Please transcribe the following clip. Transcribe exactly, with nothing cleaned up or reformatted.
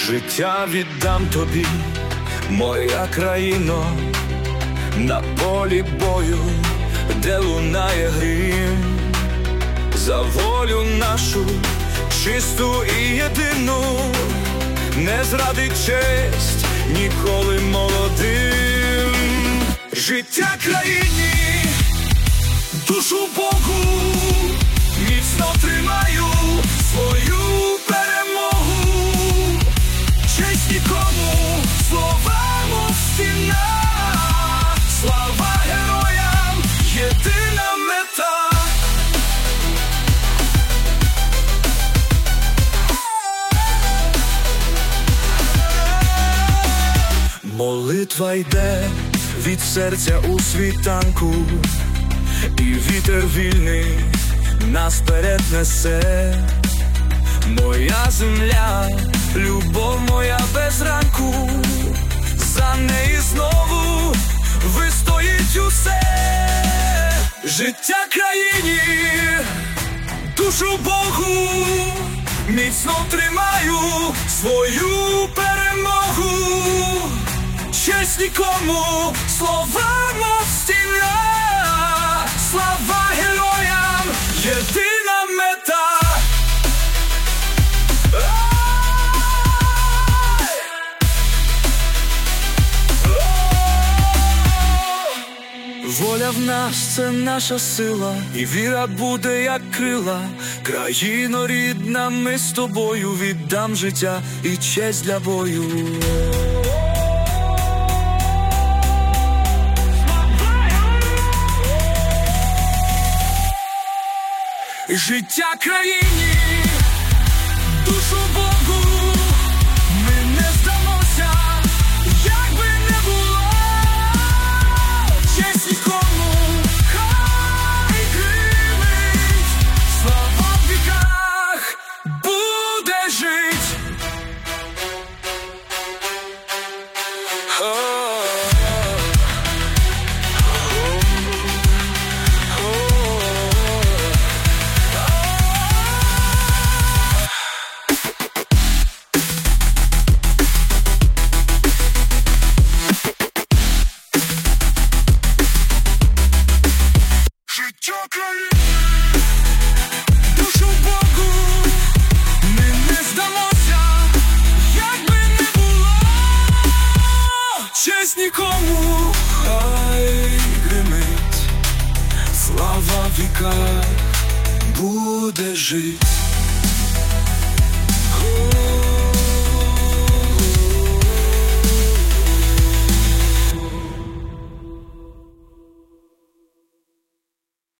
Життя віддам тобі, моя країно, на полі бою, де лунає грім, за волю нашу чисту і єдину, не зрадить честь ніколи молодим. Життя країні, душу Богу, міцно тримаю свою перемогу. Честь нікому, слова мов стіна, слава героям, єдина мета. Молитва йде від серця у світанку, і вітер вільний нас вперед несе. Моя земля, любов моя без ранку, за неї знову вистоїть усе. Життя країні, душу Богу, міцно тримаю свою перемогу. Честь нікому, слова мов стіна, слава героям, єдина мета. Воля в нас – це наша сила, і віра буде як крила. Країно рідна, ми з тобою, віддам життя і честь для бою. Життя країні, душу Богу, ми не здамося, як би не було. Честь нікому, хай гримить, слава в віках буде жить. Душу Богу, ми не здамося, як би не було. Честь нікому, хай гримить, слава в віках буде жить.